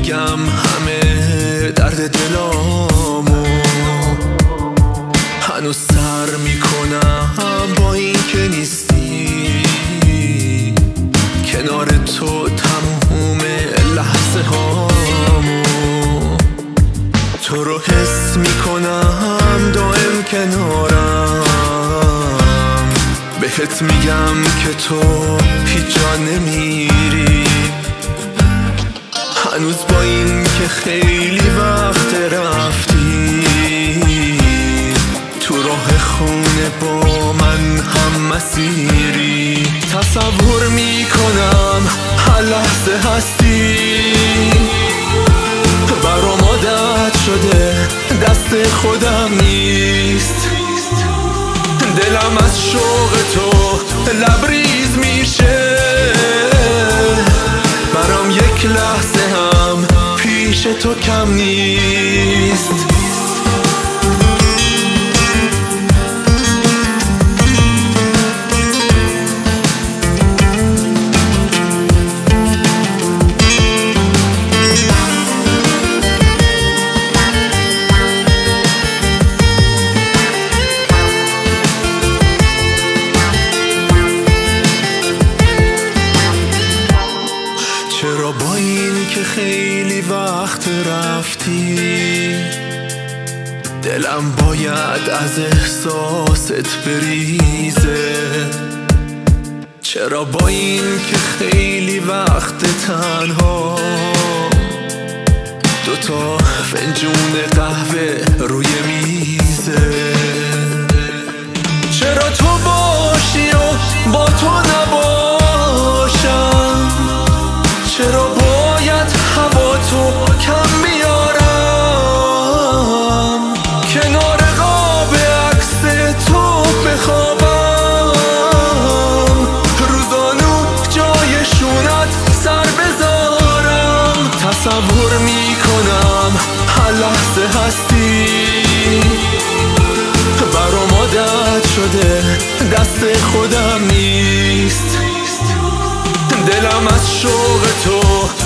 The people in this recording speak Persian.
میگم همه درد دلامو، هنوز سر میکنم با این که نیستی. کنار تو تموم لحظه هامو، تو رو حس میکنم دائم کنارم. بهت میگم که تو هیچ جا نمیری، هنوز با این که خیلی وقت رفتی. تو راه خونه با من هم مسیری، تصور میکنم هر لحظه هستی. برام عادت شده دست خودم نیست، دلم از شوق تو لبریز میشه. برام یک لحظه هم پیش تو کم نیست. چرا با این که خیلی وقت رفتی، دلم باید از احساست بریزه؟ چرا با این که خیلی وقت تنها، دوتا فنجون قهوه روی میزه؟ چرا تو باشی و با تو نباشم؟ چرا باید هوا تو کم بیارم؟ کنار قاب عکس تو بخوابم، روزانو جای شونت سر بذارم. تصور میکنم هر لحظه هستی، برام عادت شده دست خودم نیست. دلم از شوق تو